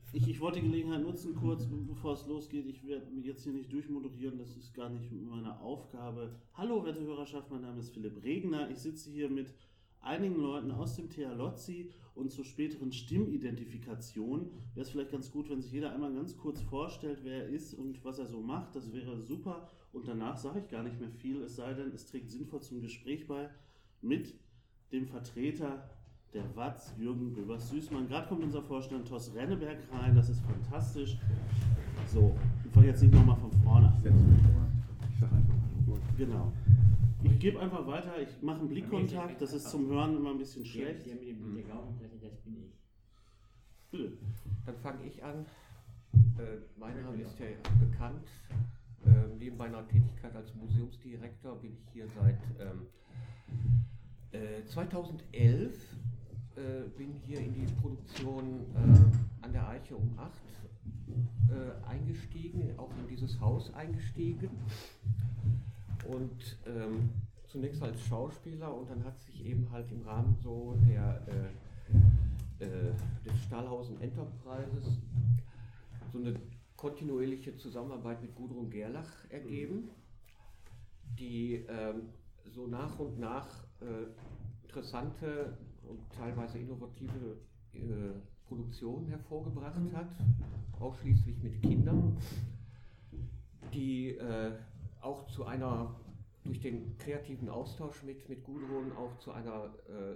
Ich wollte die Gelegenheit nutzen, kurz bevor es losgeht. Ich werde jetzt hier nicht durchmoderieren, das ist gar nicht meine Aufgabe. Hallo, werte Hörerschaft, mein Name ist Philipp Regner. Ich sitze hier mit einigen Leuten aus dem TH Lotzi und zur späteren Stimmidentifikation wäre es vielleicht ganz gut, wenn sich jeder einmal ganz kurz vorstellt, wer er ist und was er so macht. Das wäre super. Und danach sage ich gar nicht mehr viel, es sei denn, es trägt sinnvoll zum Gespräch bei mit dem Vertreter der Watz, Jürgen Böbers-Süßmann. Gerade kommt unser Vorstand Thos Renneberg rein, das ist fantastisch. So, ich fange jetzt nicht nochmal von vorne an. Ich sage einfach mal. Genau. Ich gebe einfach weiter, ich mache einen Blickkontakt, das ist zum Hören immer ein bisschen schlecht. Der mit dem Blick auf, das bin ich. Bitte. Dann fange ich an. Mein Name ist ja bekannt. Neben meiner Tätigkeit als Museumsdirektor bin ich hier seit 2011. Bin hier in die Produktion an der Eiche um 8 eingestiegen, auch in dieses Haus eingestiegen. Und zunächst als Schauspieler und dann hat sich eben halt im Rahmen so des Stahlhausen Enterprises so eine kontinuierliche Zusammenarbeit mit Gudrun Gerlach ergeben, die so nach und nach interessante und teilweise innovative Produktionen hervorgebracht hat, ausschließlich mit Kindern, die auch zu einer, durch den kreativen Austausch mit Gudrun, auch zu einer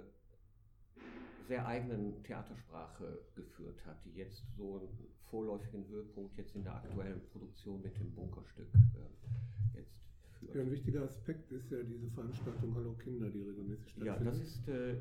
sehr eigenen Theatersprache geführt hat, die jetzt so einen vorläufigen Höhepunkt jetzt in der aktuellen Produktion mit dem Bunkerstück jetzt führt. Ja, ein wichtiger Aspekt ist ja diese Veranstaltung Hallo Kinder, die regelmäßig stattfindet. Ja, das ist,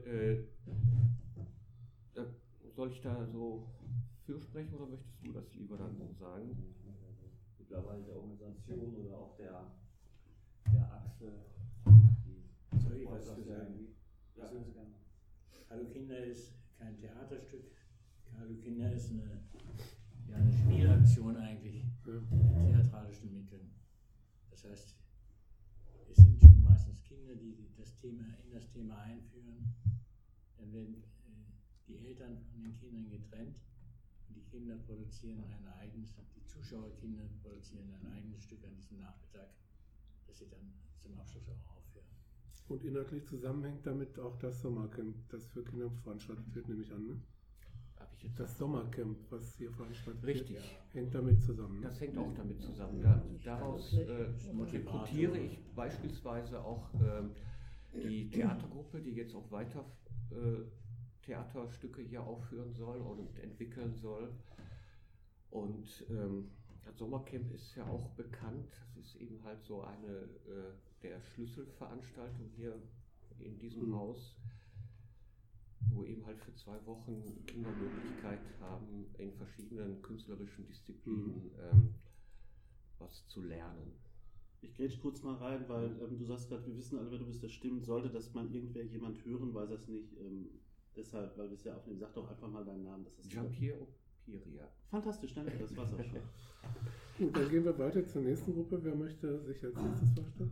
soll ich da so fürsprechen oder möchtest du das lieber dann sagen? Mittlerweile der Organisation oder auch der Achse. Soll ich was zu sagen? Ja. Hallo Kinder ist kein Theaterstück. Hallo Kinder ist eine Spielaktion eigentlich mit theatralischen Mitteln. Das heißt, es sind schon meistens Kinder, die das Thema in das Thema einführen. Dann werden die Eltern von den Kindern getrennt und die Kinder produzieren die Zuschauerkinder produzieren ein eigenes Stück an diesem Nachmittag, das sie dann zum Abschluss auch aufführen. Und inhaltlich zusammenhängt damit auch das Sommercamp, das für Kinder veranstaltet wird, nehme ich an, ne? Das Sommercamp, was hier veranstaltet wird, hängt damit zusammen. Ne? Das hängt auch damit zusammen. Ja. Daraus rekrutiere ich beispielsweise auch die Theatergruppe, die jetzt auch weiter Theaterstücke hier aufführen soll und entwickeln soll. Und das Sommercamp ist ja auch bekannt. Das ist eben halt so eine der Schlüsselveranstaltungen hier in diesem Haus, wo eben halt für 2 Wochen Kinder Möglichkeit haben, in verschiedenen künstlerischen Disziplinen was zu lernen. Ich grätsch kurz mal rein, weil du sagst gerade, wir wissen alle, wer du bist, das stimmt. Sollte das mal jemand hören, weiß das nicht. Deshalb, weil wir es ja aufnehmen, sag doch einfach mal deinen Namen. Jean-Pierre Opiria. Fantastisch, danke, das war's auch schon. Gut, dann gehen wir weiter zur nächsten Gruppe. Wer möchte sich als nächstes vorstellen?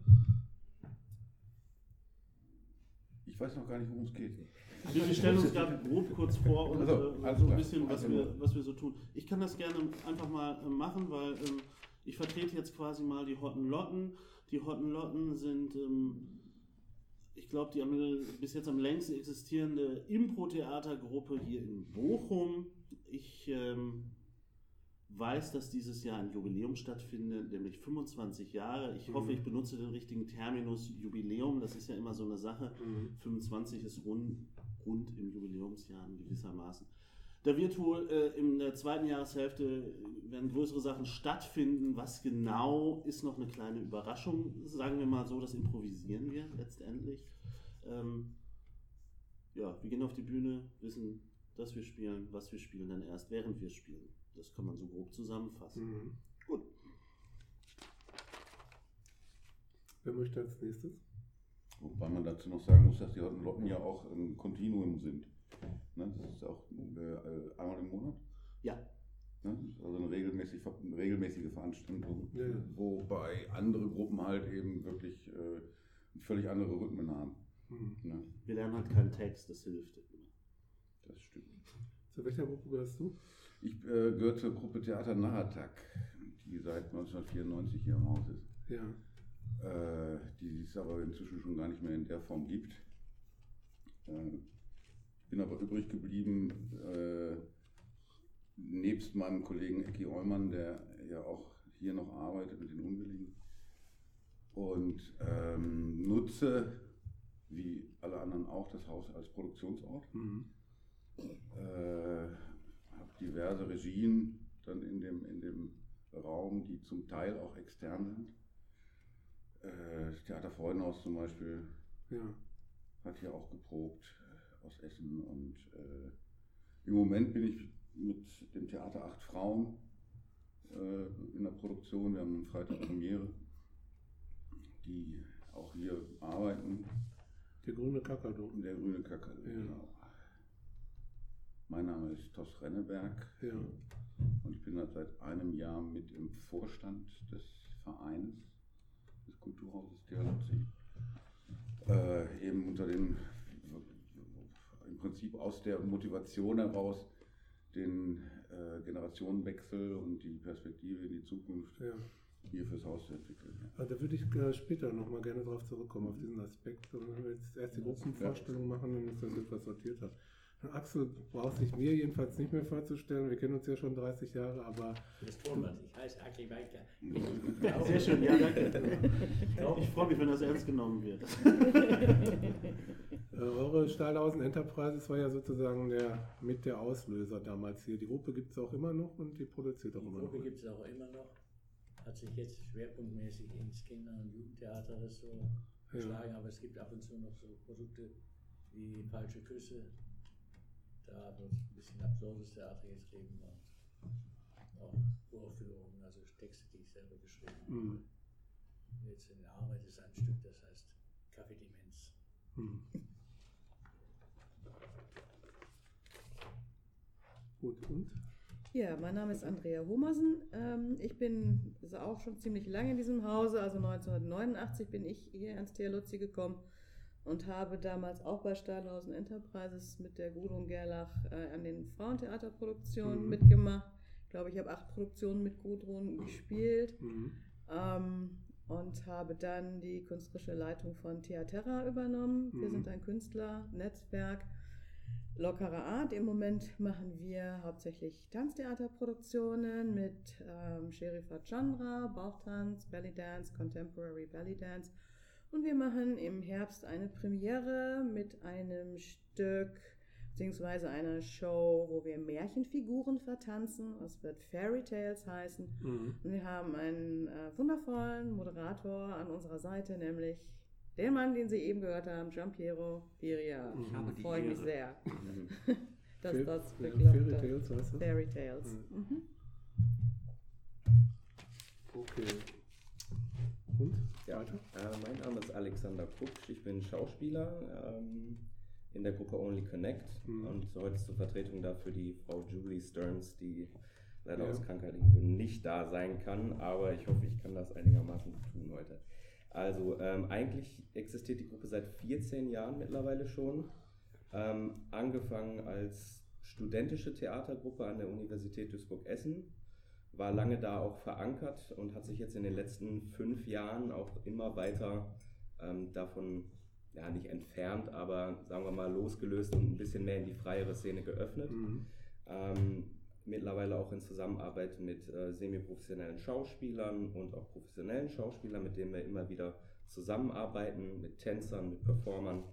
Ich weiß noch gar nicht, worum es geht. Wir stellen uns gerade grob kurz vor und so ein bisschen, was wir so tun. Ich kann das gerne einfach mal machen, weil ich vertrete jetzt quasi mal die Hottenlotten. Die Hottenlotten sind, ich glaube, die bis jetzt am längsten existierende Impro-Theatergruppe hier in Bochum. Ich weiß, dass dieses Jahr ein Jubiläum stattfindet, nämlich 25 Jahre. Ich hoffe, ich benutze den richtigen Terminus Jubiläum. Das ist ja immer so eine Sache. 25 ist rund im Jubiläumsjahr gewissermaßen. Da wird wohl in der zweiten Jahreshälfte werden größere Sachen stattfinden. Was genau, ist noch eine kleine Überraschung. Sagen wir mal so, das improvisieren wir letztendlich. Wir gehen auf die Bühne, wissen, dass wir spielen, was wir spielen dann erst, während wir spielen. Das kann man so grob zusammenfassen. Gut. Wer möchte als nächstes? Wobei man dazu noch sagen muss, dass die Hottenlotten ja auch ein Kontinuum sind. Ne? Das ist auch einmal im Monat. Ja. Ne? Das ist also eine regelmäßige Veranstaltung, wobei andere Gruppen halt eben wirklich völlig andere Rhythmen haben. Ne? Wir lernen halt keinen Text, das hilft. Das stimmt. Zu welcher Gruppe gehörst du? Ich gehöre zur Gruppe Theater Nahatak, die seit 1994 hier im Haus ist. Ja. Die es aber inzwischen schon gar nicht mehr in der Form gibt. Bin aber übrig geblieben, nebst meinem Kollegen Ecki Eumann, der ja auch hier noch arbeitet mit den Unwilligen. Und nutze, wie alle anderen auch, das Haus als Produktionsort. Habe diverse Regien dann in dem Raum, die zum Teil auch extern sind. Das Theater Freudenhaus zum Beispiel hat hier auch geprobt aus Essen. Und im Moment bin ich mit dem Theater 8 Frauen in der Produktion. Wir haben am Freitag Premiere, die auch hier arbeiten. Der grüne Kakadu. Der grüne Kakadu, genau. Mein Name ist Tos Renneberg und ich bin seit einem Jahr mit im Vorstand des Vereins, des Kulturhauses Theologie. Eben unter dem, im Prinzip aus der Motivation heraus, den Generationenwechsel und die Perspektive in die Zukunft hier fürs Haus zu entwickeln. Ja. Da würde ich später nochmal gerne drauf zurückkommen, auf diesen Aspekt. Und wenn wir jetzt erst die Gruppenvorstellung machen, dann ist das etwas sortierter. Axel braucht sich mir jedenfalls nicht mehr vorzustellen. Wir kennen uns ja schon 30 Jahre, aber... Das tun wir nicht. Ich heiße Axel Weiker. Sehr schön, ja, danke. Ich freue mich, wenn das ernst genommen wird. Eure Stahlhausen Enterprises war ja sozusagen mit der Auslöser damals hier. Die Gruppe gibt es auch immer noch und die produziert auch immer noch. Die Gruppe gibt es auch immer noch. Hat sich jetzt schwerpunktmäßig ins Kinder- und Jugendtheaterressort geschlagen, aber es gibt ab und zu noch so Produkte wie Falsche Küsse. Da wird ein bisschen absurdes Theater geschrieben und auch Vorführungen, also Texte, die ich selber geschrieben habe. Jetzt in der Arbeit ist ein Stück, das heißt Kaffeedemenz. Gut, und? Ja, mein Name ist Andrea Homersen. Ich bin auch schon ziemlich lange in diesem Hause, also 1989 bin ich hier ans Theologie gekommen und habe damals auch bei Stahlhausen Enterprises mit der Gudrun Gerlach an den Frauentheaterproduktionen mitgemacht. Ich glaube, ich habe 8 Produktionen mit Gudrun gespielt und habe dann die künstlerische Leitung von Theaterra übernommen. Wir sind ein Künstlernetzwerk lockerer Art. Im Moment machen wir hauptsächlich Tanztheaterproduktionen mit Sherifa Chandra, Bauchtanz, Belly Dance, Contemporary Belly Dance. Und wir machen im Herbst eine Premiere mit einem Stück bzw. einer Show, wo wir Märchenfiguren vertanzen. Das wird Fairy Tales heißen. Und wir haben einen wundervollen Moderator an unserer Seite, nämlich den Mann, den Sie eben gehört haben, Giampiero Piria. Da freue ich mich sehr, dass das geklappt hat. Fairy Tales heißt das? Fairy Tales. Okay. Und? Ja, mein Name ist Alexander Kupsch, ich bin Schauspieler in der Gruppe Only Connect und heute zur Vertretung dafür die Frau Julie Stearns, die leider aus krankheitlichen Gründen nicht da sein kann, aber ich hoffe, ich kann das einigermaßen tun heute. Also eigentlich existiert die Gruppe seit 14 Jahren mittlerweile schon, angefangen als studentische Theatergruppe an der Universität Duisburg-Essen, war lange da auch verankert und hat sich jetzt in den letzten 5 Jahren auch immer weiter davon, ja nicht entfernt, aber sagen wir mal losgelöst und ein bisschen mehr in die freiere Szene geöffnet. Mittlerweile auch in Zusammenarbeit mit semi-professionellen Schauspielern und auch professionellen Schauspielern, mit denen wir immer wieder zusammenarbeiten, mit Tänzern, mit Performern.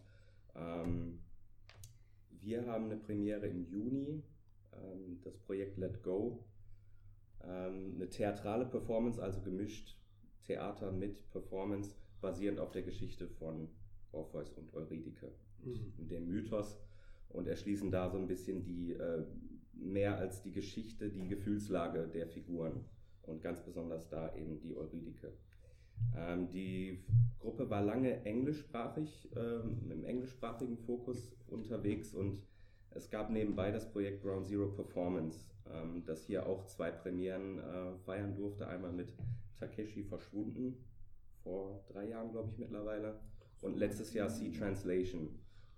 Wir haben eine Premiere im Juni, das Projekt Let Go. Eine theatrale Performance, also gemischt Theater mit Performance, basierend auf der Geschichte von Orpheus und Eurydike, dem Mythos, und erschließen da so ein bisschen die mehr als die Geschichte, die Gefühlslage der Figuren und ganz besonders da eben die Eurydike. Die Gruppe war lange englischsprachig, im englischsprachigen Fokus unterwegs, und es gab nebenbei das Projekt Ground Zero Performance, das hier auch 2 Premieren feiern durfte. Einmal mit Takeshi Verschwunden, vor 3 Jahren glaube ich mittlerweile, und letztes Jahr Sea Translation.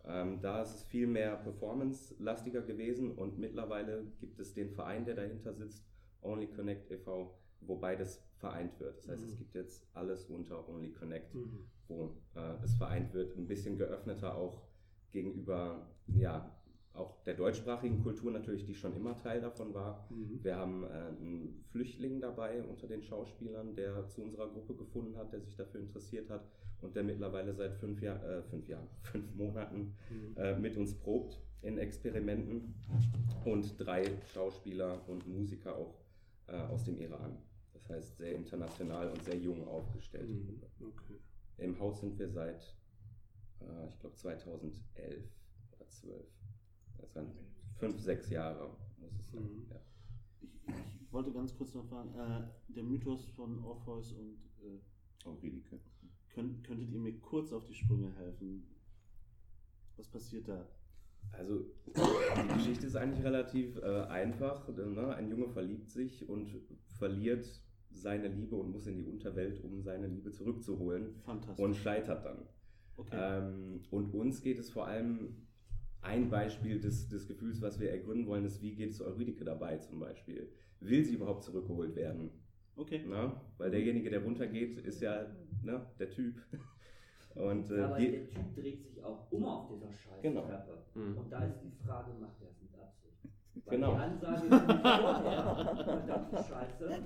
Da ist es viel mehr performance-lastiger gewesen und mittlerweile gibt es den Verein, der dahinter sitzt, Only Connect e.V., wo beides vereint wird. Das heißt, es gibt jetzt alles unter Only Connect, wo es vereint wird, ein bisschen geöffneter auch gegenüber, ja, auch der deutschsprachigen Kultur natürlich, die schon immer Teil davon war. Wir haben einen Flüchtling dabei unter den Schauspielern, der zu unserer Gruppe gefunden hat, der sich dafür interessiert hat und der mittlerweile seit 5 Monaten mit uns probt in Experimenten und 3 Schauspieler und Musiker auch aus dem Iran. Das heißt, sehr international und sehr jung aufgestellt. Okay. Im Haus sind wir seit, ich glaube, 2011 oder 12. Das waren 5, 6 Jahre, muss es sein. Ja. Ich wollte ganz kurz noch fragen, der Mythos von Orpheus und Eurydike. Könntet ihr mir kurz auf die Sprünge helfen? Was passiert da? Also die Geschichte ist eigentlich relativ einfach. Ne? Ein Junge verliebt sich und verliert seine Liebe und muss in die Unterwelt, um seine Liebe zurückzuholen. Fantastisch. Und scheitert dann. Okay. Und uns geht es vor allem, ein Beispiel des Gefühls, was wir ergründen wollen, ist, wie geht es Eurydike dabei zum Beispiel? Will sie überhaupt zurückgeholt werden? Okay. Na? Weil derjenige, der runtergeht, ist ja der Typ. Und, aber der Typ dreht sich auch um auf dieser scheiß Treppe. Und da ist die Frage, macht er es mit Absicht? Weil die Ansage ist nicht vorher, verdammte Scheiße,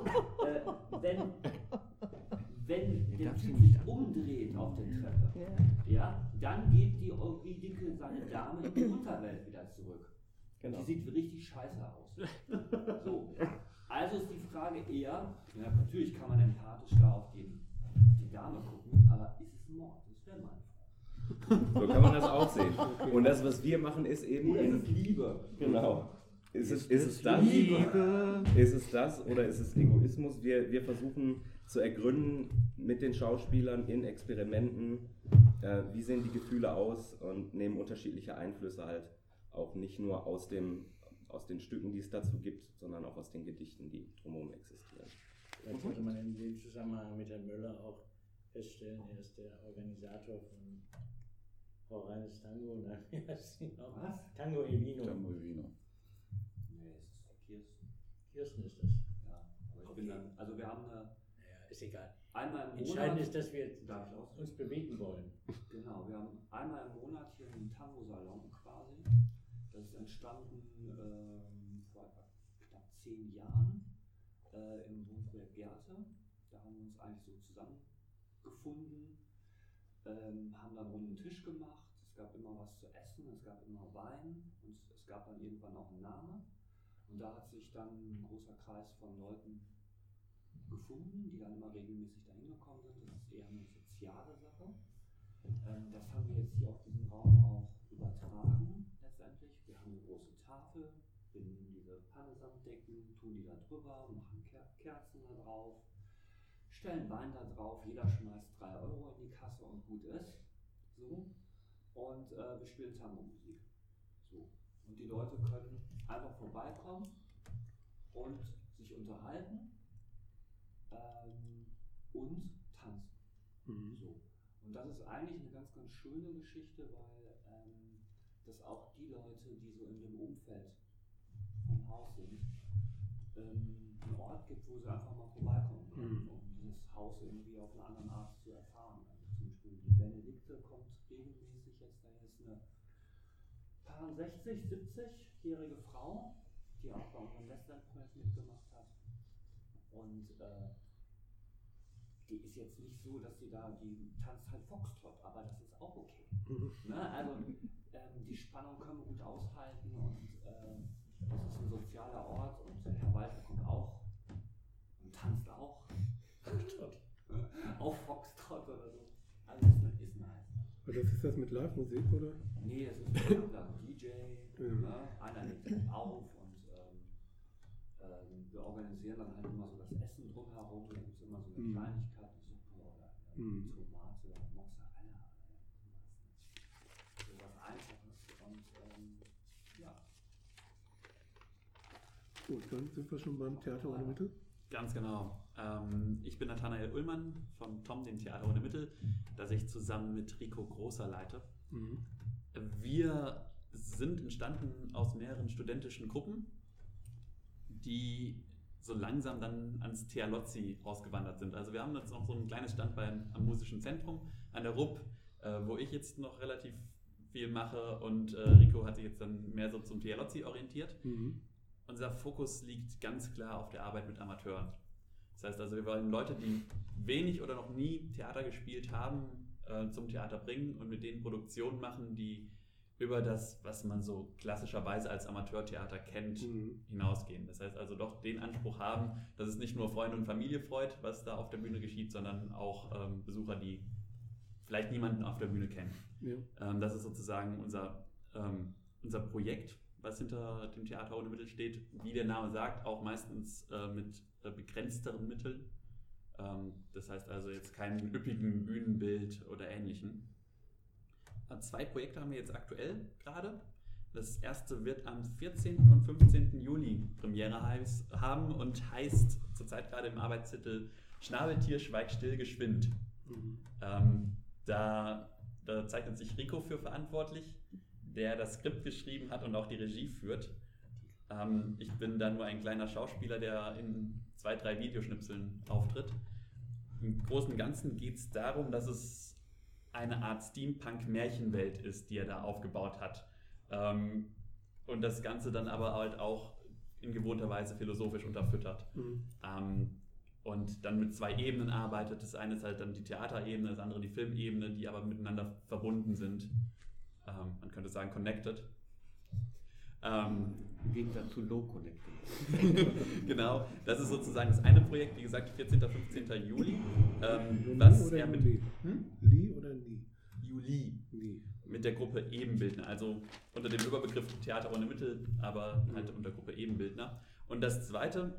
wenn der Typ sich umdreht auf der Treppe, dann geht die Eurydike seine Dame in die Unterwelt wieder zurück. Die sieht richtig scheiße aus. So. Also ist die Frage eher, natürlich kann man empathisch da auf die Dame gucken, aber ist es Mord? Das wäre meine Frage. So kann man das auch sehen. Und das, was wir machen, ist eben... Oder ist es Liebe? Genau. Ist es das? Liebe? Ist es das oder ist es Egoismus? Wir versuchen zu ergründen mit den Schauspielern in Experimenten, wie sehen die Gefühle aus und nehmen unterschiedliche Einflüsse halt auch nicht nur aus den Stücken, die es dazu gibt, sondern auch aus den Gedichten, die drumherum existieren. Vielleicht sollte man in dem Zusammenhang mit Herrn Möller auch feststellen, er ist der Organisator von Frau Reines Tango, wie heißt sie noch? Was? Tango e Vino. Tango e Vino. Nee, es ist Kirsten. Kirsten ist das. Ja, aber ich bin dann, also wir haben eine... Naja, ist egal. Einmal im Monat... Entscheidend ist, dass wir uns bewegen wollen. Genau, wir haben einmal im Monat hier einen Tango-Salon quasi. Das ist entstanden vor knapp 10 Jahren im Wohnprojekt Gerte. Da haben wir uns eigentlich so zusammengefunden, haben dann runden Tisch gemacht. Es gab immer was zu essen, es gab immer Wein und es gab dann irgendwann auch einen Namen. Und da hat sich dann ein großer Kreis von Leuten gefunden, die dann immer regelmäßig dahin gekommen sind. Das ist eher eine soziale Sache. Das haben wir jetzt hier auf diesem Raum auch übertragen letztendlich. Wir haben eine große Tafel, wir nehmen diese Pannesamtdecken, tun die da drüber, machen Kerzen da drauf, stellen Wein da drauf, jeder schmeißt 3 Euro in die Kasse und gut ist. So. Und wir spielen Tango-Musik. So. Und die Leute können einfach vorbeikommen und sich unterhalten und tanzen. So. Und das ist eigentlich eine ganz, ganz schöne Geschichte, weil dass auch die Leute, die so in dem Umfeld vom Haus sind, einen Ort gibt, wo sie einfach mal vorbeikommen können, um dieses Haus irgendwie auf eine andere Art zu erfahren. Also zum Beispiel die Benedikte kommt regelmäßig jetzt, da ist eine 60, 70-jährige Frau, die auch bei unserem Westland-Projekt mitgemacht hat. Und die ist jetzt nicht so, dass die tanzt halt Foxtrot, aber das ist auch okay. Ne? Also die Spannung können wir gut aushalten und das ist ein sozialer Ort und Herr Walter kommt auch und tanzt auch. Foxtrot. Auch Foxtrot oder so. Also ist nice. Aber das ist das mit Live-Musik, oder? Nee, das ist mit einem DJ, ne? Einer legt dann auf und wir organisieren dann halt immer so das Essen drumherum. Da gibt es immer so eine Kleinigkeit, eine Suppe oder Tomate, Mozzarella. So was Einfaches und ja. Gut, dann sind wir schon beim Theater ohne Mittel. Ganz genau. Ich bin Nathanael Ullmann von Tom, dem Theater ohne Mittel, das ich zusammen mit Rico Großer leite. Wir sind entstanden aus mehreren studentischen Gruppen, die so langsam dann ans Thealozzi ausgewandert sind. Also wir haben jetzt noch so ein kleines Standbein am Musischen Zentrum, an der RUP, wo ich jetzt noch relativ viel mache und Rico hat sich jetzt dann mehr so zum Thealozzi orientiert. Unser Fokus liegt ganz klar auf der Arbeit mit Amateuren. Das heißt also, wir wollen Leute, die wenig oder noch nie Theater gespielt haben, zum Theater bringen und mit denen Produktionen machen, die über das, was man so klassischerweise als Amateurtheater kennt, hinausgehen. Das heißt also doch den Anspruch haben, dass es nicht nur Freunde und Familie freut, was da auf der Bühne geschieht, sondern auch Besucher, die vielleicht niemanden auf der Bühne kennen. Ja. Das ist sozusagen unser Projekt, was hinter dem Theater ohne Mittel steht. Wie der Name sagt, auch meistens mit begrenzteren Mitteln. Das heißt also jetzt keinen üppigen Bühnenbild oder Ähnlichem. 2 Projekte haben wir jetzt aktuell gerade. Das erste wird am 14. und 15. Juli Premiere haben und heißt zurzeit gerade im Arbeitstitel Schnabeltier, schweig still, geschwind. Da zeichnet sich Rico für verantwortlich, der das Skript geschrieben hat und auch die Regie führt. Ich bin dann nur ein kleiner Schauspieler, der in 2, 3 Videoschnipseln auftritt. Im Großen und Ganzen geht es darum, dass es eine Art Steampunk-Märchenwelt ist, die er da aufgebaut hat. Und das Ganze dann aber halt auch in gewohnter Weise philosophisch unterfüttert. Und dann mit 2 Ebenen arbeitet. Das eine ist halt dann die Theaterebene, das andere die Filmebene, die aber miteinander verbunden sind. Man könnte sagen connected. Im Gegensatz zu Low Connected. Genau, das ist sozusagen das eine Projekt, wie gesagt, 14. 15. Juli. Was er mit Li oder Li? Juli. Mit der Gruppe Ebenbildner, also unter dem Überbegriff Theater ohne Mittel, aber halt unter Gruppe Ebenbildner. Und das zweite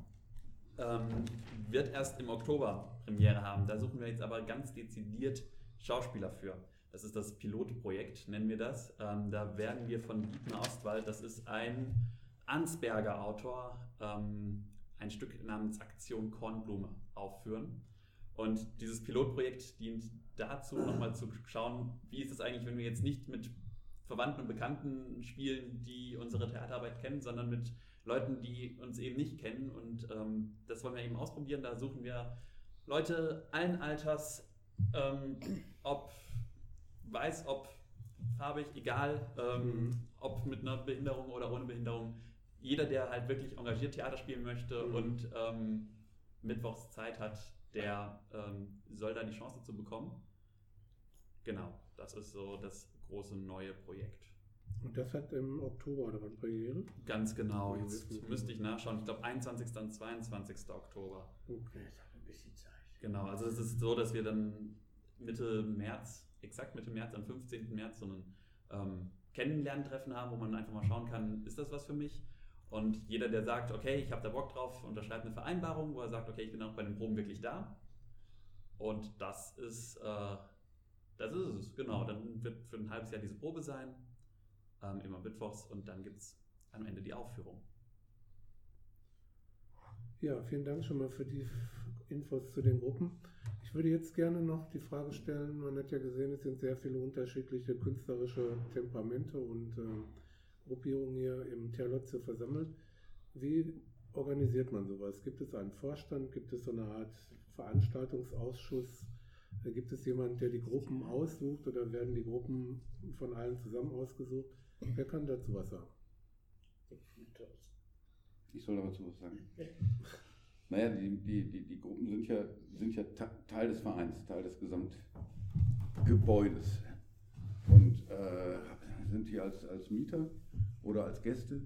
wird erst im Oktober Premiere haben. Da suchen wir jetzt aber ganz dezidiert Schauspieler für. Das ist das Pilotprojekt, nennen wir das. Da werden wir von Dietmar Ostwald, das ist ein Ansberger Autor, ein Stück namens Aktion Kornblume aufführen. Und dieses Pilotprojekt dient dazu, nochmal zu schauen, wie ist es eigentlich, wenn wir jetzt nicht mit Verwandten und Bekannten spielen, die unsere Theaterarbeit kennen, sondern mit Leuten, die uns eben nicht kennen. Und das wollen wir eben ausprobieren. Da suchen wir Leute allen Alters, ob weiß, ob farbig, egal, ob mit einer Behinderung oder ohne Behinderung. Jeder, der halt wirklich engagiert Theater spielen möchte und mittwochs Zeit hat, der soll da die Chance zu bekommen. Genau, das ist so das große neue Projekt. Und das hat im Oktober oder wann Premiere? Ganz genau, jetzt müsste ich nachschauen. Ich glaube 21. und 22. Oktober. Okay. Das hat ein bisschen Zeit. Genau, also es ist so, dass wir dann Mitte März, am 15. März, so ein Kennenlerntreffen haben, wo man einfach mal schauen kann, ist das was für mich? Und jeder, der sagt, okay, ich habe da Bock drauf, unterschreibt eine Vereinbarung, wo er sagt, okay, ich bin auch bei den Proben wirklich da. Und das ist es, genau. Dann wird für ein halbes Jahr diese Probe sein, immer mittwochs, und dann gibt es am Ende die Aufführung. Ja, vielen Dank schon mal für die Infos zu den Gruppen. Ich würde jetzt gerne noch die Frage stellen, man hat ja gesehen, es sind sehr viele unterschiedliche künstlerische Temperamente und Gruppierungen hier im Thealozzi versammelt. Wie organisiert man sowas? Gibt es einen Vorstand? Gibt es so eine Art Veranstaltungsausschuss? Gibt es jemanden, der die Gruppen aussucht, oder werden die Gruppen von allen zusammen ausgesucht? Wer kann dazu was sagen? Ich soll dazu was sagen. Naja, die Gruppen sind ja Teil des Vereins, Teil des Gesamtgebäudes und sind hier als Mieter oder als Gäste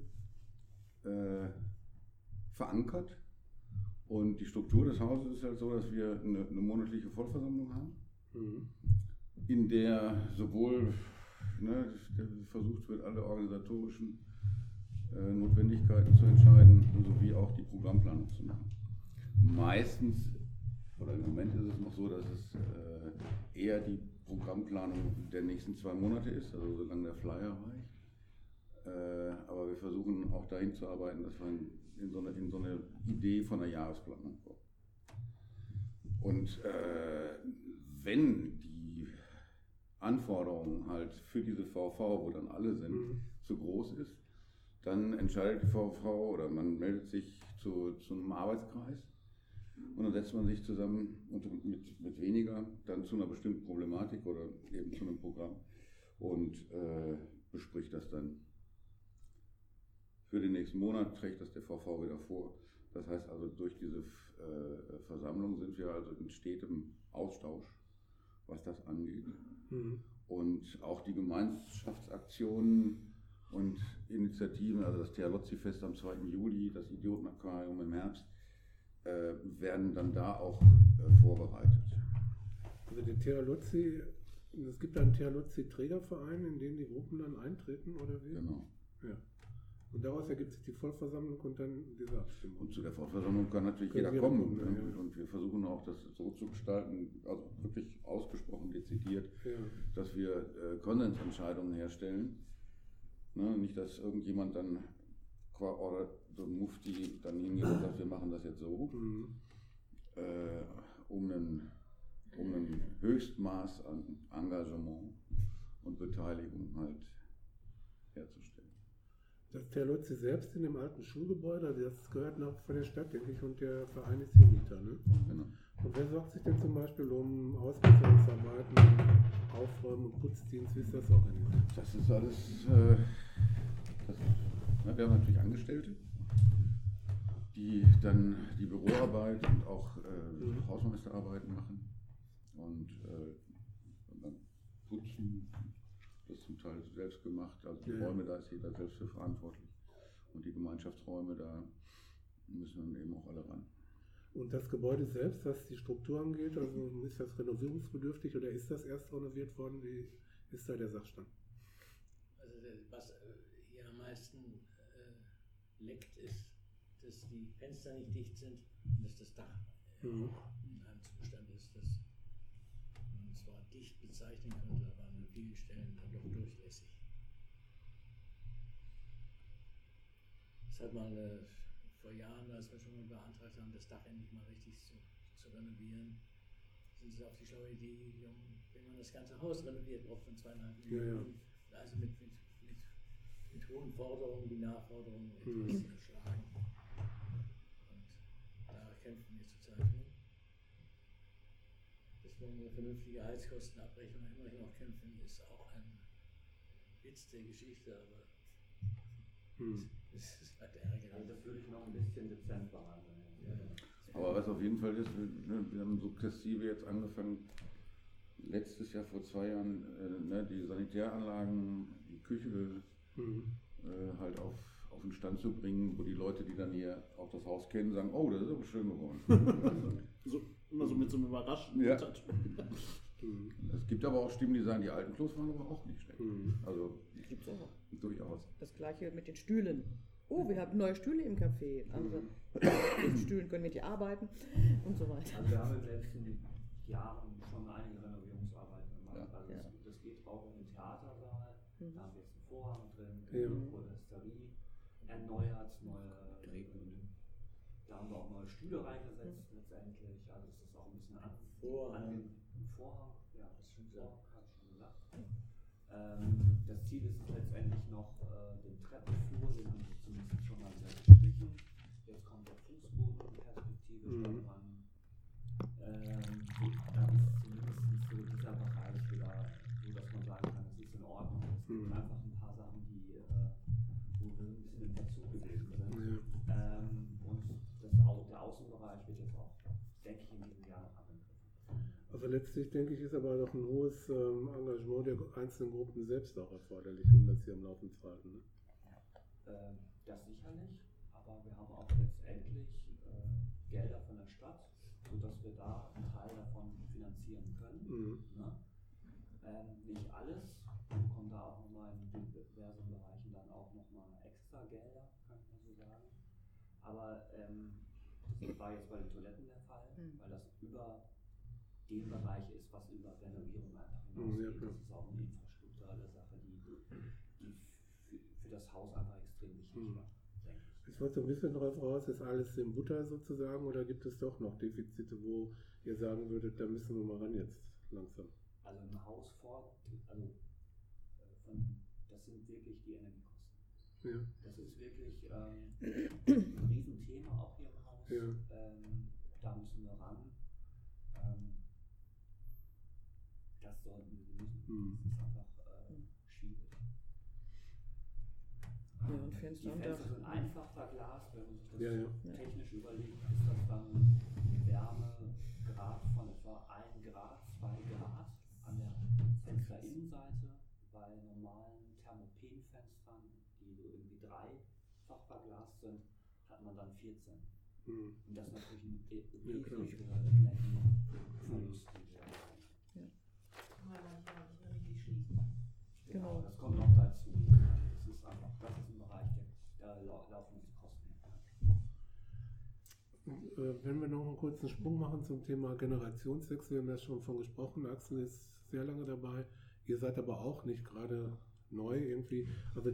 verankert. Und die Struktur des Hauses ist halt so, dass wir eine monatliche Vollversammlung haben, in der sowohl versucht wird, alle organisatorischen Notwendigkeiten zu entscheiden, sowie auch die Programmplanung zu machen. Meistens, oder im Moment ist es noch so, dass es eher die Programmplanung der nächsten 2 Monate ist, also solange der Flyer reicht. Aber wir versuchen auch dahin zu arbeiten, dass wir in so eine Idee von einer Jahresplanung kommen. Und wenn die Anforderung halt für diese VV, wo dann alle sind, zu groß ist, dann entscheidet die VV oder man meldet sich zu einem Arbeitskreis und dann setzt man sich zusammen mit weniger dann zu einer bestimmten Problematik oder eben zu einem Programm und bespricht das dann. Für den nächsten Monat trägt das der VV wieder vor. Das heißt also, durch diese Versammlung sind wir also in stetem Austausch, was das angeht. Und auch die Gemeinschaftsaktionen und Initiativen, also das Thealozzi-Fest am 2. Juli, das Idiotenaquarium im Herbst, werden dann da auch vorbereitet. Also der Thealozzi, es gibt einen Thealozzi-Trägerverein, in den die Gruppen dann eintreten, oder wie? Genau. Ja. Und daraus ergibt sich die Vollversammlung und dann diese Abstimmung. Und zu der Vollversammlung kann natürlich jeder kommen. Und wir versuchen auch, das so zu gestalten, also wirklich ausgesprochen dezidiert, dass wir Konsensentscheidungen herstellen. Ne? Nicht, dass irgendjemand dann oder so ein Mufti dann hingeht und sagt, wir machen das jetzt so, um ein Höchstmaß an Engagement und Beteiligung halt herzustellen. Das Thealozzi selbst in dem alten Schulgebäude, also das gehört noch von der Stadt, denke ich, und der Verein ist hier Mieter, ne? Genau. Und wer sorgt sich denn zum Beispiel um Ausbesserungsarbeiten, Aufräumen und Putzdienst, wie ist das organisiert? Das ist alles, wir haben natürlich Angestellte, die dann die Büroarbeit und auch Hausmeisterarbeiten machen und dann putzen. Das ist zum Teil selbst gemacht, also die Räume, da ist jeder selbst für verantwortlich. Und die Gemeinschaftsräume, da müssen dann eben auch alle ran. Und das Gebäude selbst, was die Struktur angeht, also ist das renovierungsbedürftig oder ist das erst renoviert worden? Wie ist da der Sachstand? Also was hier am meisten leckt, ist, dass die Fenster nicht dicht sind und dass das Dach in einem Zustand ist, dass man zwar dicht bezeichnen könnte, aber an vielen Stellen dann doch durchlässig. Das hat mal vor Jahren, als wir schon mal beantragt haben, das Dach endlich mal richtig zu renovieren, sind sie auf die schlaue Idee gekommen, wenn man das ganze Haus renoviert, braucht man 2,5 Millionen. Also mit hohen Forderungen, die Nachforderungen etwas erschlagen. Und da kämpfen wir zurzeit mit. Dass wir eine vernünftige Heizkostenabrechnung immerhin noch kämpfen, ist auch ein Witz der Geschichte, aber es ist halt ärgerlich. Also das würde ich noch ein bisschen dezent behandeln. Aber was auf jeden Fall ist, wir haben sukzessive jetzt angefangen, letztes Jahr vor 2 Jahren, die Sanitäranlagen, die Küche halt auf den Stand zu bringen, wo die Leute, die dann hier auch das Haus kennen, sagen, oh, das ist aber schön geworden. Immer so mit so einem Überraschenden. Ja. Es gibt aber auch Stimmen, die sagen, die alten Klos waren aber auch nicht schlecht. Also Gibt's auch. durchaus. Das gleiche mit den Stühlen. Oh, wir haben neue Stühle im Café. Andere mit den Stühlen können wir hier arbeiten und so weiter. Also wir haben in den letzten Jahren schon einige Renovierungsarbeiten gemacht. Also das geht auch in den Theatersaal. Da haben wir jetzt einen Vorhang drin, Podesterie erneuert, neue Drehbühne. Da haben wir auch neue Stühle reingesetzt letztendlich. Also es ist auch ein bisschen Vorhang. Ja, das stimmt, habe ich schon gesagt. Das Ziel ist es letztendlich noch, den Treppenflur, den haben wir zumindest schon mal wieder gestrichen. Jetzt kommt der Fußboden perspektivisch dran. Dann ist zumindest so dieser Bereich wieder, so dass man sagen kann, es ist in Ordnung. Es gibt einfach ein paar Sachen, wo wir ein bisschen im Verzug gewesen sind. Und der Außenbereich wird jetzt auch, denke ich, in diesem Jahr noch angegriffen. Also letztlich, denke ich, ist aber noch ein hohes Engagement der einzelnen Gruppen selbst auch erforderlich, um das hier am Laufen zu halten. Ne? Das sicherlich, aber wir haben auch letztendlich Gelder von der Stadt, sodass wir da einen Teil davon finanzieren können. Ne? Nicht alles, wir bekommen da auch nochmal in diversen Bereichen dann auch nochmal extra Gelder, kann man so sagen. Aber das war jetzt bei den Toiletten der Fall, weil das über den Bereich ist, was über Renovierung einfach hinausgeht. Das ist auch eine infrastrukturelle Sache, die für das Haus einfach extrem wichtig war, denke ich. Ich wollte so ein bisschen darauf raus, ist alles in Butter sozusagen oder gibt es doch noch Defizite, wo ihr sagen würdet, da müssen wir mal ran jetzt langsam? Also im Haus das sind wirklich die Energiekosten. Ja. Das ist wirklich ein Riesenthema auch hier im Haus. Ja. Da müssen wir ran. Das sollten wir lösen. Das ist einfach schwierig. Ja, und Fenster die Fenster sind einfach verglast, wenn man sich das technisch überlegt, ist das dann ein Wärmegrad von etwa 1 Grad, 2 Grad an der Fensterinnenseite. Bei normalen Thermopenfenstern, die so irgendwie dreifach verglast sind, hat man dann 14. Und das ist natürlich ein riesiger Energieverlust. Weil man kann nicht mehr richtig schließen. Genau, das kommt noch dazu. Das ist ein Bereich, da laufen die Kosten. Wenn wir noch einen kurzen Sprung machen zum Thema Generationswechsel, wir haben ja schon von gesprochen, Axel ist sehr lange dabei, ihr seid aber auch nicht gerade neu irgendwie, also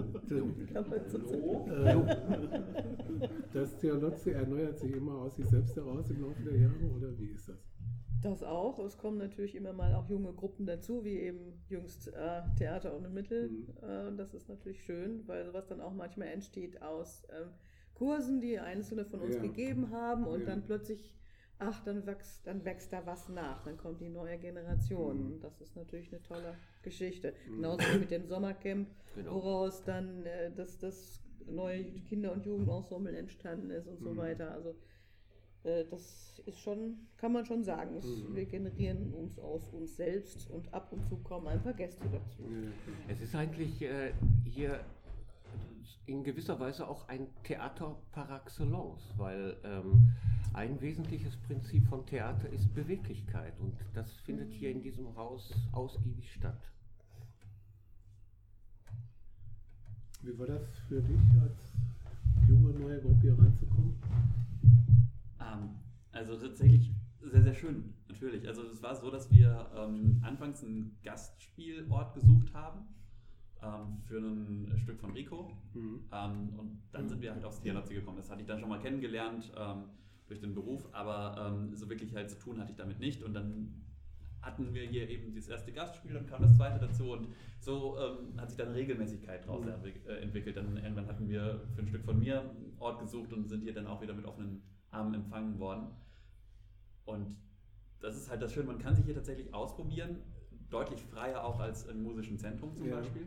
das Theolozzi erneuert sich immer aus sich selbst heraus im Laufe der Jahre, oder wie ist das? Das auch. Es kommen natürlich immer mal auch junge Gruppen dazu, wie eben jüngst Theater ohne Mittel. Das ist natürlich schön, weil sowas dann auch manchmal entsteht aus Kursen, die Einzelne von uns gegeben haben und dann plötzlich, dann wächst da was nach, dann kommt die neue Generation. Das ist natürlich eine tolle Geschichte. Genauso wie mit dem Sommercamp, woraus dann das neue Kinder- und Jugendensemble entstanden ist und so weiter. Also das ist schon, kann man schon sagen, wir generieren uns aus uns selbst und ab und zu kommen ein paar Gäste dazu. Es ist eigentlich hier in gewisser Weise auch ein Theater par excellence, weil ein wesentliches Prinzip von Theater ist Beweglichkeit und das findet hier in diesem Haus ausgiebig statt. Wie war das für dich, als junge neue Gruppe hier reinzukommen? Also tatsächlich sehr, sehr schön, natürlich. Also es war so, dass wir anfangs einen Gastspielort gesucht haben für ein Stück von Rico. Und dann sind wir halt aufs Theolozzi gekommen. Das hatte ich dann schon mal kennengelernt durch den Beruf, aber so wirklich halt zu tun hatte ich damit nicht. Und dann hatten wir hier eben das erste Gastspiel, dann kam das zweite dazu und so hat sich dann Regelmäßigkeit daraus entwickelt. Dann irgendwann hatten wir für ein Stück von mir einen Ort gesucht und sind hier dann auch wieder mit offenen Armen empfangen worden. Und das ist halt das Schöne, man kann sich hier tatsächlich ausprobieren, deutlich freier auch als im musischen Zentrum zum Beispiel.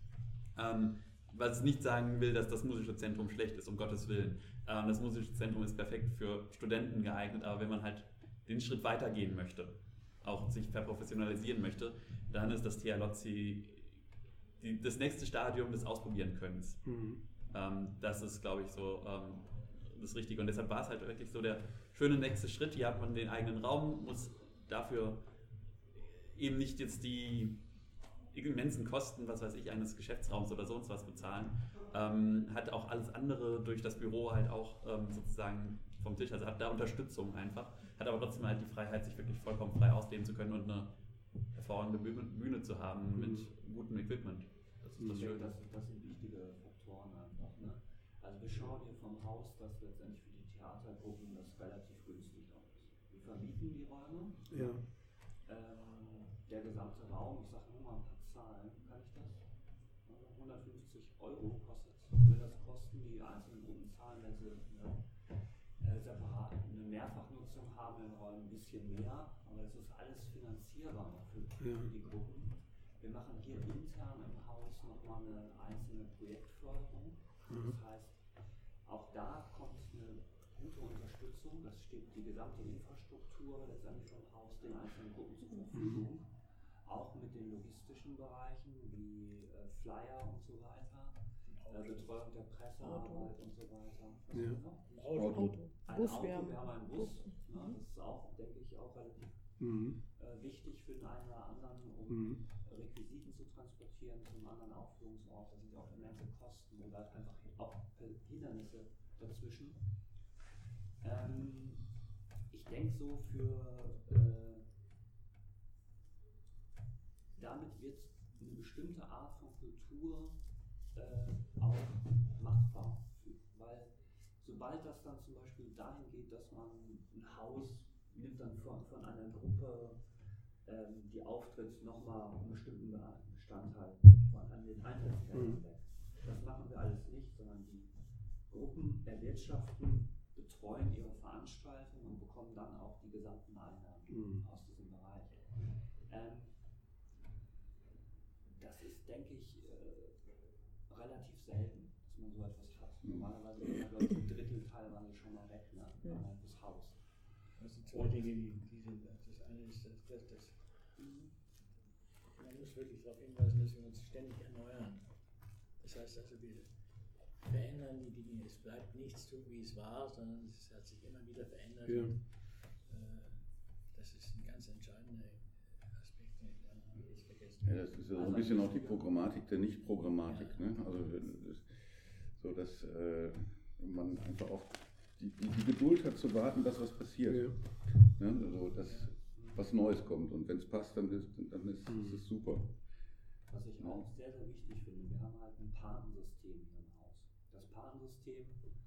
Was nicht sagen will, dass das musische Zentrum schlecht ist, um Gottes Willen. Das musische Zentrum ist perfekt für Studenten geeignet, aber wenn man halt den Schritt weitergehen möchte, auch sich verprofessionalisieren möchte, dann ist das Theolozzi das nächste Stadium des Ausprobieren-Könnens. Das ist, glaube ich, so das Richtige. Und deshalb war es halt wirklich so der schöne nächste Schritt. Hier hat man den eigenen Raum, muss dafür eben nicht jetzt die immensen Kosten, was weiß ich, eines Geschäftsraums oder sonst was bezahlen. Hat auch alles andere durch das Büro halt auch sozusagen vom Tisch, also hat da Unterstützung einfach, hat aber trotzdem halt die Freiheit, sich wirklich vollkommen frei ausleben zu können und eine hervorragende Bühne zu haben mit gutem Equipment. Das ist das Schöne. Das sind wichtige Faktoren einfach. Ne? Also wir schauen hier vom Haus, dass letztendlich für die Theatergruppen das relativ günstig auch ist. Wir vermieten die Räume. Ja. Der gesamte Raum, ich sage nur mal ein paar Zahlen, kann ich das? 150 € kostet, will das kosten, die einzelnen Gruppen zahlen, wenn sie separat eine Mehrfachnutzung haben in Räumen, ein bisschen mehr, aber das ist alles finanzierbar für die Gruppen. Wir machen hier intern im Haus nochmal eine einzelne Projektförderung. Das heißt, auch da kommt eine gute Unterstützung, das steht die gesamte Infrastruktur letztendlich vom Haus den einzelnen Gruppen zur Verfügung. Auch mit den logistischen Bereichen wie Flyer und so weiter, Betreuung der Pressearbeit und so weiter. Auto. Wir haben einen Bus. Das ist auch, denke ich, auch relativ wichtig für den einen oder anderen, um Requisiten zu transportieren zum anderen Aufführungsort. Da sind auch immense Kosten und da einfach auch Hindernisse dazwischen. Ich denke so damit wird eine bestimmte Art von Kultur auch machbar. Weil sobald das dann zum Beispiel dahin geht, dass man ein Haus nimmt dann von einer Gruppe die Auftritt nochmal einen bestimmten Bestandteil an den Eintrittsgeldern weg. Das machen wir alles nicht, sondern die Gruppen erwirtschaften, betreuen ihre Veranstaltungen und bekommen dann auch die gesamten Einnahmen aus diesem Bereich. Das ist, denke ich, relativ selten, dass man so etwas hat. Normalerweise läuft ein Drittel teilweise schon mal weg, ne? Das Haus. Das sind zwei Dinge, die sind. Das eine ist, man muss wirklich darauf hinweisen, dass wir uns ständig erneuern. Das heißt also, wir verändern die Dinge. Es bleibt nichts so, wie es war, sondern es hat sich immer wieder verändert. Ja. Das ist ein ganz entscheidender Aspekt, den habe ich vergessen. Ja, das ist ja so ein bisschen auch die Programmatik der Nicht-Programmatik. Ja. Ne? Also so, dass man einfach auch die Geduld hat zu warten, dass was passiert. Ja. Ne? Also, dass was Neues kommt und wenn es passt, dann ist es super. Was ich auch sehr, sehr wichtig finde, wir haben halt ein Patensystem hier im Haus. Das Patensystem,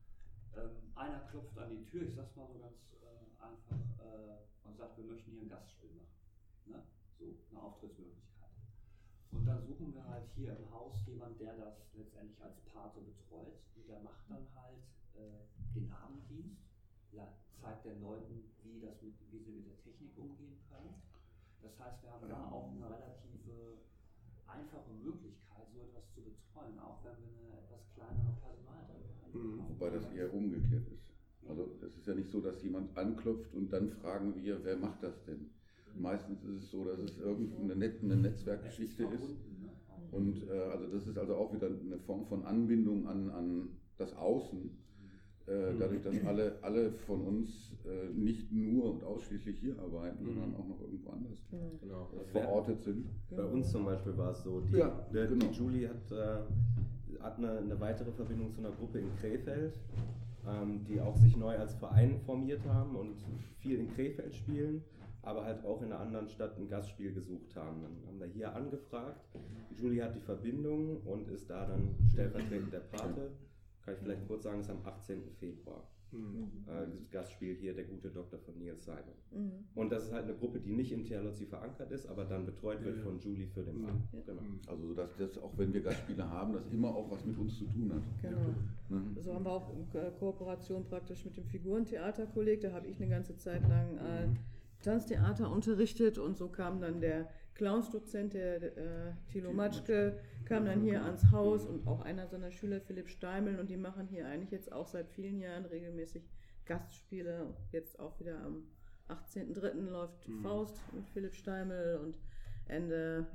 einer klopft an die Tür, ich sag's mal so ganz einfach, und sagt, wir möchten hier ein Gastspiel machen. Ne? So, eine Auftrittsmöglichkeit. Und dann suchen wir halt hier im Haus jemanden, der das letztendlich als Pate betreut. Und der macht dann halt den Abenddienst, zeigt den Leuten, wie sie mit der Technik umgehen können. Das heißt, wir haben da auch eine relative einfache Möglichkeit, so etwas zu betreuen, auch wenn wir eine etwas kleinere Personalgruppe haben. Wobei das eher umgekehrt ist. Also es ist ja nicht so, dass jemand anklopft und dann fragen wir, wer macht das denn? Meistens ist es so, dass es irgendeine Netzwerkgeschichte ist. Und also das ist also auch wieder eine Form von Anbindung an das Außen. Dadurch, dass alle von uns nicht nur und ausschließlich hier arbeiten, sondern auch noch irgendwo anders verortet sind. Bei uns zum Beispiel war es so, die Julie hat eine weitere Verbindung zu einer Gruppe in Krefeld, die auch sich neu als Verein formiert haben und viel in Krefeld spielen, aber halt auch in einer anderen Stadt ein Gastspiel gesucht haben. Dann haben wir hier angefragt, Julie hat die Verbindung und ist da dann stellvertretend der Pate. Kann ich vielleicht kurz sagen, ist am 18. Februar. Dieses Gastspiel hier, der gute Doktor von Neil Simon. Und das ist halt eine Gruppe, die nicht in THLOTC verankert ist, aber dann betreut wird von Julie für den Abend. Genau. Also dass das, auch wenn wir Gastspiele haben, das immer auch was mit uns zu tun hat. Genau. So haben wir auch Kooperation praktisch mit dem Figurentheaterkolleg, da habe ich eine ganze Zeit lang Tanztheater unterrichtet und so kam dann der Clownsdozent, der Thilo Matschke, kam dann hier ans Haus und auch einer seiner Schüler, Philipp Steimel, und die machen hier eigentlich jetzt auch seit vielen Jahren regelmäßig Gastspiele. Jetzt auch wieder am 18.03. läuft Faust mit Philipp Steimel und Ende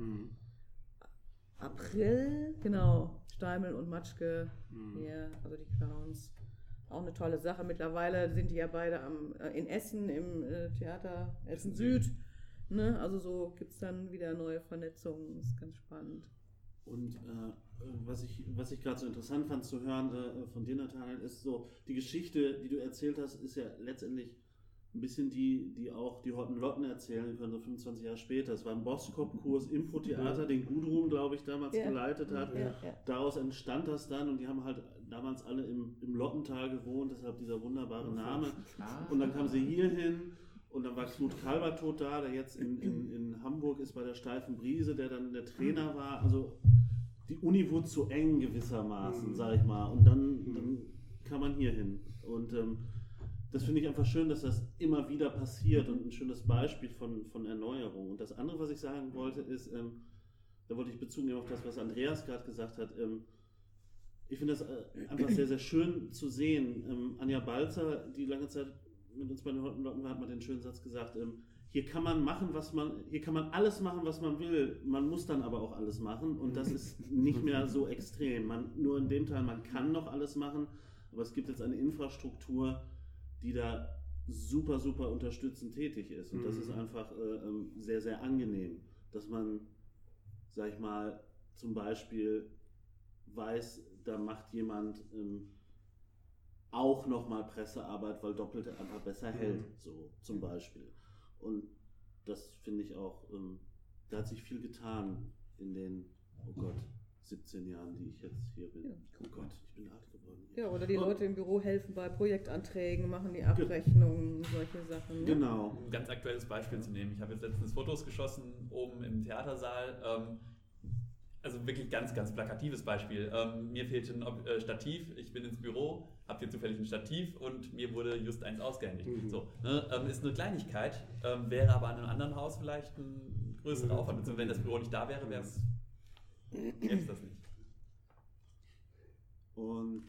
April, genau, Steimel und Matschke hier, also die Clowns. Auch eine tolle Sache. Mittlerweile sind die ja beide in Essen im Theater Essen Süd. Ne? Also so gibt es dann wieder neue Vernetzungen. Das ist ganz spannend. Und was ich gerade so interessant fand zu hören von dir, Nathanael, ist so, die Geschichte, die du erzählt hast, ist ja letztendlich ein bisschen die auch die Hottenlotten erzählen können, so 25 Jahre später. Es war ein Boskop-Kurs, Impro-Theater, den Gudrun, glaube ich, damals geleitet hat. Daraus entstand das dann und die haben halt damals alle im Lottental gewohnt, deshalb dieser wunderbare Name. Und dann kamen sie hier hin und dann war Knut Kalbertot da, der jetzt in Hamburg ist bei der Steifen Brise, der dann der Trainer war. Also die Uni wurde zu eng gewissermaßen, sag ich mal. Und dann kam man hier hin. Und das finde ich einfach schön, dass das immer wieder passiert und ein schönes Beispiel von Erneuerung. Und das andere, was ich sagen wollte, ist, da wollte ich Bezug nehmen auf das, was Andreas gerade gesagt hat. Ich finde das einfach sehr, sehr schön zu sehen. Anja Balzer, die lange Zeit mit uns bei den Hottenlotten war, hat mal den schönen Satz gesagt, hier kann man alles machen, was man will, man muss dann aber auch alles machen und das ist nicht mehr so extrem. Nur in dem Teil, man kann noch alles machen, aber es gibt jetzt eine Infrastruktur, die da super, super unterstützend tätig ist. Und das ist einfach sehr, sehr angenehm, dass man, sag ich mal, zum Beispiel weiß, da macht jemand auch nochmal Pressearbeit, weil Doppelte einfach besser hält, so zum Beispiel. Und das finde ich auch, da hat sich viel getan in den, oh Gott, 17 Jahren, die ich jetzt hier bin. Ja. Oh Gott, ich bin alt geworden. Ja, oder die Leute im Büro helfen bei Projektanträgen, machen die Abrechnungen, solche Sachen. Ne? Genau. Ein ganz aktuelles Beispiel zu nehmen. Ich habe jetzt letztens Fotos geschossen oben im Theatersaal. Also wirklich ganz, ganz plakatives Beispiel. Mir fehlte ein Stativ, ich bin ins Büro, habe hier zufällig ein Stativ und mir wurde just eins ausgehändigt. So, ne? Ist eine Kleinigkeit, wäre aber an einem anderen Haus vielleicht ein größerer Aufwand. Beziehungsweise wenn das Büro nicht da wäre, gäbe es das nicht. Und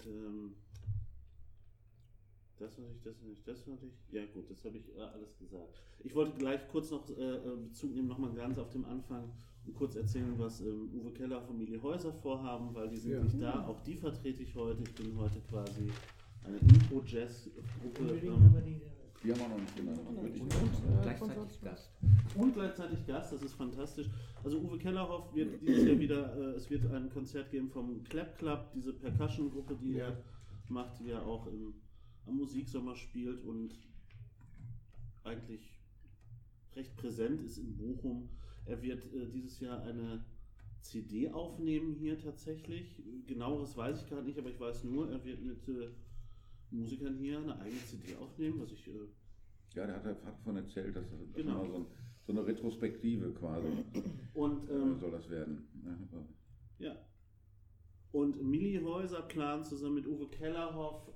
das noch nicht. Ja gut, das habe ich alles gesagt. Ich wollte gleich kurz noch Bezug nehmen, nochmal ganz auf dem Anfang und kurz erzählen, was Uwe Keller von Milli Häuser vorhaben, weil die sind nicht da. Auch die vertrete ich heute. Ich bin heute quasi eine Impro-Jazz-Gruppe. Die haben wir noch nicht genannt. Und gleichzeitig Gast. Und gleichzeitig Gast, das ist fantastisch. Also Uwe Kellerhoff wird dieses Jahr wieder, es wird ein Konzert geben vom Clap Club, diese Percussion-Gruppe, die er macht, die er auch am Musiksommer spielt und eigentlich recht präsent ist in Bochum. Er wird dieses Jahr eine CD aufnehmen hier tatsächlich. Genaueres weiß ich gerade nicht, aber ich weiß nur, er wird mit Musikern hier eine eigene CD aufnehmen, was ich... ja, der hat davon erzählt, dass das genau. So eine Retrospektive quasi und, soll das werden. Ja. Und Milli Häuser plant zusammen mit Uwe Kellerhoff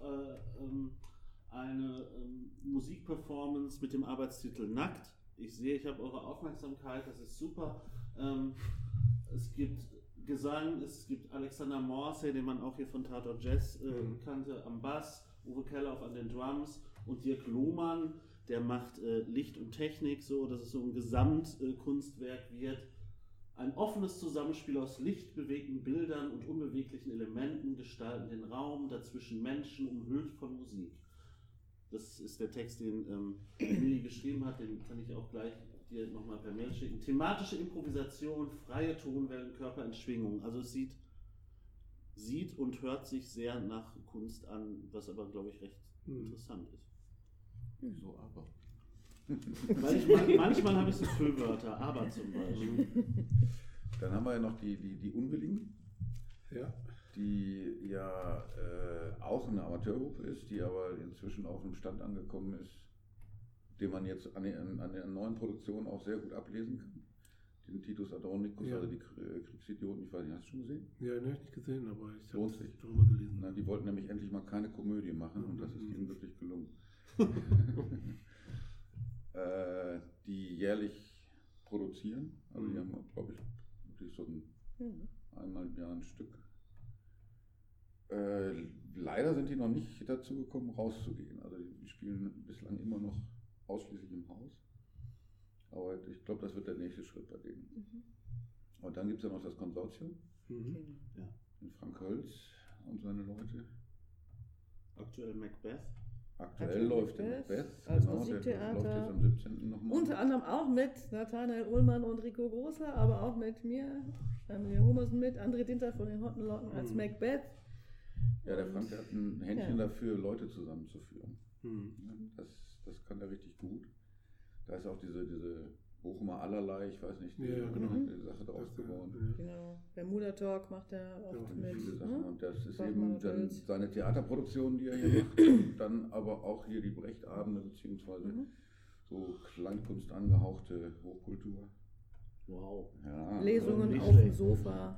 eine Musikperformance mit dem Arbeitstitel Nackt. Ich sehe, ich habe eure Aufmerksamkeit, das ist super. Es gibt Gesang, es gibt Alexander Morsey, den man auch hier von Tatort Jazz kannte, am Bass, Uwe Kellerhoff an den Drums und Dirk Lohmann, der macht Licht und Technik, so dass es so ein Gesamtkunstwerk wird. Ein offenes Zusammenspiel aus lichtbewegten Bildern und unbeweglichen Elementen gestalten den Raum, dazwischen Menschen, umhüllt von Musik. Das ist der Text, den Milli geschrieben hat, den kann ich auch gleich dir nochmal per Mail schicken. Thematische Improvisation, freie Tonwellen, Körper in Schwingung. Also es sieht und hört sich sehr nach Kunst an, was aber, glaube ich, recht interessant ist. Wieso aber? Weil manchmal habe ich so Füllwörter, aber zum Beispiel. Dann haben wir ja noch die Unwilligen, die ja auch eine Amateurgruppe ist, die aber inzwischen auf einem Stand angekommen ist, den man jetzt an der neuen Produktion auch sehr gut ablesen kann. Den Titus Andronicus, also die Kriegsidioten, ich weiß nicht, hast du schon gesehen? Ja, ne, nicht gesehen, aber ich habe es darüber gelesen. Na, die wollten nämlich endlich mal keine Komödie machen und das ist ihnen wirklich gelungen. Die jährlich produzieren, also die haben, glaube ich, wirklich so einmal im Jahr ein Stück. Leider sind die noch nicht dazu gekommen, rauszugehen. Also die spielen bislang immer noch ausschließlich im Haus. Aber ich glaube, das wird der nächste Schritt bei denen. Und dann gibt es ja noch das Konsortium. Ja. In Frank Hölz und seine Leute. Aktuell Macbeth. Aktuell läuft der Macbeth. Als Musiktheater. Der läuft jetzt am 17. nochmal. Unter anderem auch mit Nathanael Ullmann und Rico Großer, aber auch mit mir, Emilia Homersen mit, André Dinter von den Hottenlotten als Macbeth. Ja, der Frank, der hat ein Händchen dafür, Leute zusammenzuführen. Das kann er richtig gut. Da ist auch diese Bochumer Allerlei, ich weiß nicht, die Sache draus geworden. Genau, Bermuda Talk macht er oft mit. Viele Sachen. Und das ist eben dann seine Theaterproduktion, die er hier macht, und dann aber auch hier die Brechtabende, beziehungsweise so Kleinkunst angehauchte Hochkultur. Wow. Ja, Lesungen auf dem Sofa.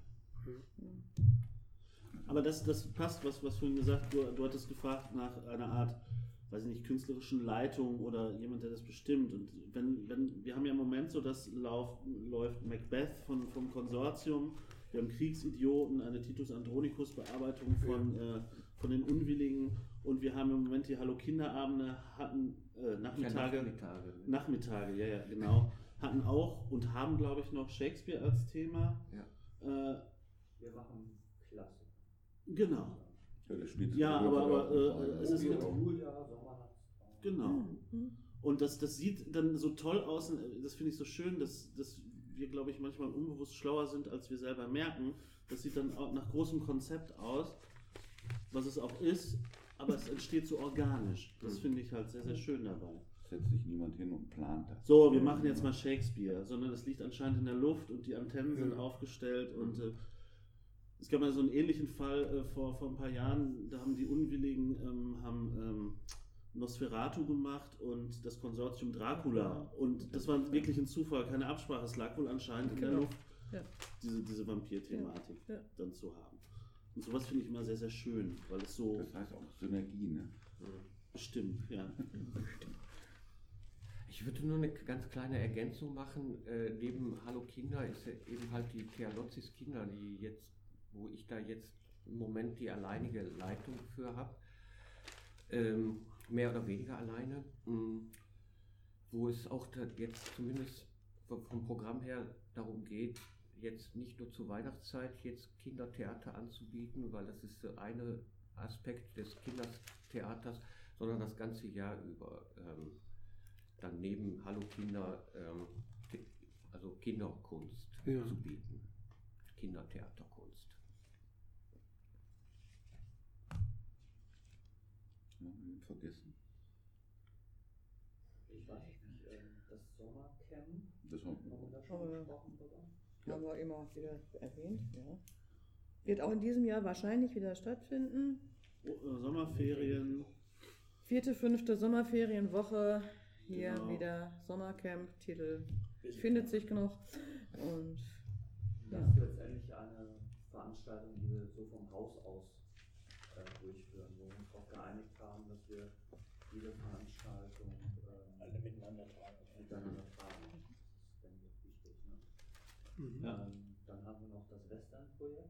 Aber das passt, was vorhin gesagt, du hattest gefragt nach einer Art, weiß ich nicht, künstlerischen Leitung oder jemand, der das bestimmt. Und wenn wir haben ja im Moment so, das läuft Macbeth vom Konsortium, wir haben Kriegsidioten, eine Titus Andronicus Bearbeitung von den Unwilligen und wir haben im Moment die Hallo Kinderabende, hatten Nachmittage, ja, genau, hatten auch und haben, glaube ich, noch Shakespeare als Thema. Ja. Wir machen Klassik. Genau. Ja, aber es ist mit genau. Und das sieht dann so toll aus, und das finde ich so schön, dass wir, glaube ich, manchmal unbewusst schlauer sind, als wir selber merken. Das sieht dann auch nach großem Konzept aus, was es auch ist, aber es entsteht so organisch. Das finde ich halt sehr, sehr schön dabei. Setzt sich niemand hin und plant das. So, wir machen jetzt mal Shakespeare, sondern das liegt anscheinend in der Luft und die Antennen sind aufgestellt und Es gab mal so einen ähnlichen Fall vor ein paar Jahren, da haben die Unwilligen Nosferatu gemacht und das Konsortium Dracula. Und das war wirklich ein Zufall, keine Absprache. Es lag wohl anscheinend in der Luft, diese Vampir-Thematik dann zu haben. Und sowas finde ich immer sehr, sehr schön, weil es so... Das heißt auch Synergie, ne? Bestimmt, ja. Ich würde nur eine ganz kleine Ergänzung machen. Neben Hallo Kinder ist eben halt die Thealotzis Kinder, wo ich da jetzt im Moment die alleinige Leitung für habe. Mehr oder weniger alleine. Wo es auch jetzt zumindest vom Programm her darum geht, jetzt nicht nur zur Weihnachtszeit jetzt Kindertheater anzubieten, weil das ist der eine Aspekt des Kindertheaters, sondern das ganze Jahr über dann neben Hallo Kinder also Kinderkunst zu bieten, Kindertheaterkunst. Vergessen. Ich weiß nicht, das Sommercamp, Das haben wir da schon gesprochen, oder? Haben wir immer wieder erwähnt, ja. Wird auch in diesem Jahr wahrscheinlich wieder stattfinden. Sommerferien. 4., 5. Sommerferienwoche. Hier wieder Sommercamp, Titel findet sich noch. Und das ist letztendlich eine Veranstaltung, die wir so vom Haus aus durchführen, wo wir uns auch geeinigt haben, dass wir jede Veranstaltung alle miteinander tragen. Das ist, denke ich, wichtig. Ne? Dann haben wir noch das Western-Projekt.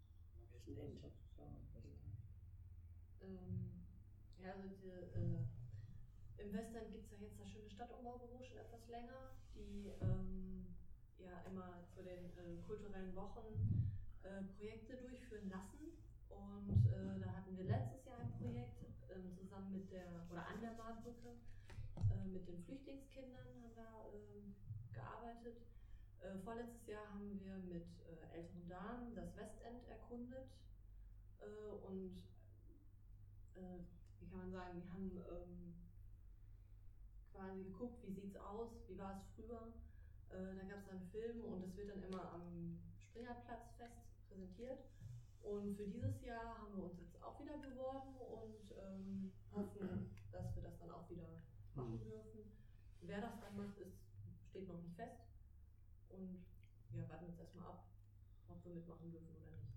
Ja, also im Western gibt es ja jetzt das schöne Stadtumbaubüro schon etwas länger, die ja immer zu den kulturellen Wochen Projekte durchführen lassen. Und da hatten wir letztes Jahr ein Projekt zusammen mit an der Marbrücke mit den Flüchtlingskindern haben wir gearbeitet. Vorletztes Jahr haben wir mit älteren Damen das Westend erkundet und wie kann man sagen, wir haben quasi geguckt, wie sieht's aus, wie war es früher. Da gab es einen Film und das wird dann immer am Springerplatzfest präsentiert. Und für dieses Jahr haben wir uns jetzt auch wieder beworben und hoffen, dass wir das dann auch wieder machen dürfen. Wer das dann macht, steht noch nicht fest. Und ja, warten jetzt erstmal ab, ob wir mitmachen dürfen oder nicht.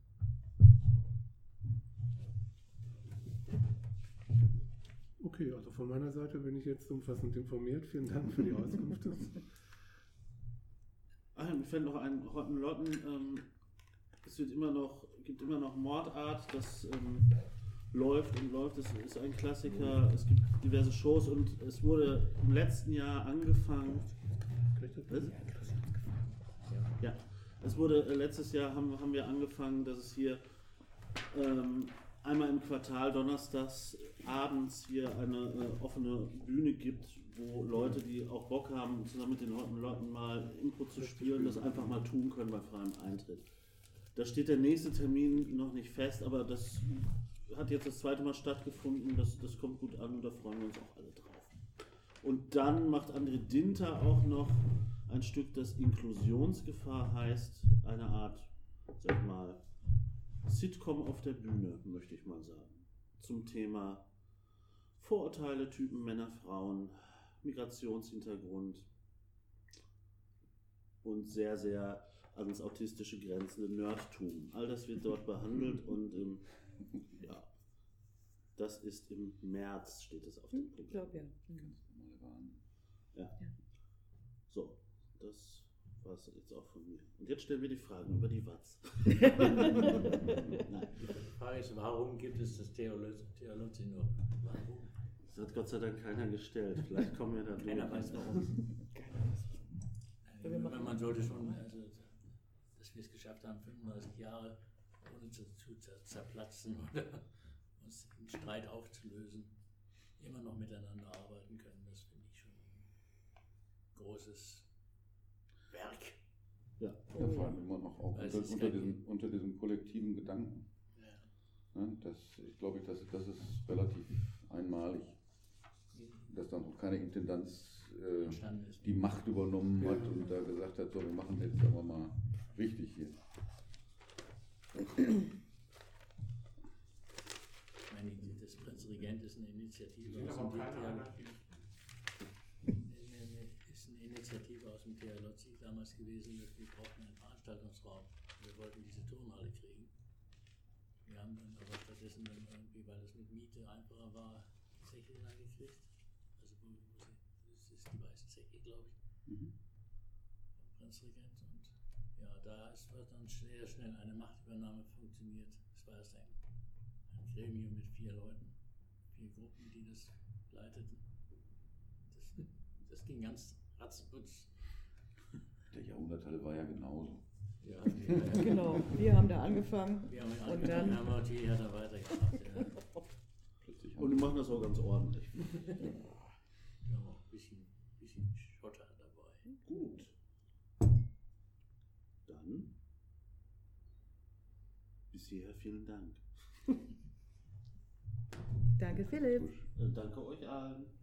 Okay, also von meiner Seite bin ich jetzt umfassend informiert. Vielen Dank für die Auskunft. Mir fällt noch ein Hottenlotten. Es gibt immer noch Mordart, das läuft und läuft. Es ist ein Klassiker. Es gibt diverse Shows und es wurde im letzten Jahr angefangen. Ja, es wurde letztes Jahr haben wir angefangen, dass es hier einmal im Quartal donnerstags abends hier eine offene Bühne gibt, wo Leute, die auch Bock haben, zusammen mit den Hottenlotten mal Impro zu spielen, das einfach mal tun können bei freiem Eintritt. Da steht der nächste Termin noch nicht fest, aber das hat jetzt das zweite Mal stattgefunden, das kommt gut an und da freuen wir uns auch alle drauf. Und dann macht André Dinter auch noch ein Stück, das Inklusionsgefahr heißt, eine Art, sag ich mal, Sitcom auf der Bühne, möchte ich mal sagen, zum Thema Vorurteile, Typen, Männer, Frauen, Migrationshintergrund und sehr, sehr ans Autistische grenzende Nerdtum. All das wird dort behandelt und ja, das ist im März, steht es auf dem Programm. Ich glaube, ja. Ja. So, das war es jetzt auch von mir. Und jetzt stellen wir die Fragen über die Watz. Nein. Die Frage ist, warum gibt es das Theolozzi nur? Warum? Das hat Gott sei Dank keiner gestellt. Vielleicht kommen wir da durch. Keiner weiß warum. Man sollte schon, also, dass wir es geschafft haben, 35 Jahre ohne zu zerplatzen oder uns in Streit aufzulösen, immer noch miteinander arbeiten können. Das finde ich schon ein großes Werk. Ja, vor allem immer noch auch unter diesem kollektiven Gedanken. Ja. Ich glaube, das ist relativ einmalig, dass dann auch keine Intendanz die Macht übernommen hat und da gesagt hat, so, wir machen jetzt aber mal richtig hier. Das Prinzregent ist eine Initiative aus dem ist eine Initiative aus dem TH Lotzi damals gewesen, dass wir brauchten einen Veranstaltungsraum. Wir wollten diese Turnhalle kriegen. Wir haben dann aber stattdessen dann irgendwie, weil das mit Miete einfacher war, Zeche gekriegt. Also das ist die Weiße Zeche, glaube ich. Vom Prinzregent. Und ja, da wird dann sehr schnell eine Machtübernahme funktioniert. Es war erst ein Gremium mit 4 Leuten, 4 Gruppen, die das leiteten. Das ging ganz ratzputz. Der Jahrhunderthalle war ja genauso. Ja, Genau, wir haben da angefangen. Wir haben ihn und dann haben wir die hat er weitergemacht. Ja. Und die machen das auch ganz ordentlich. Wir haben auch ein bisschen Schotter dabei. Gut. Dann bis hierher vielen Dank. Danke, Philipp. Danke euch allen.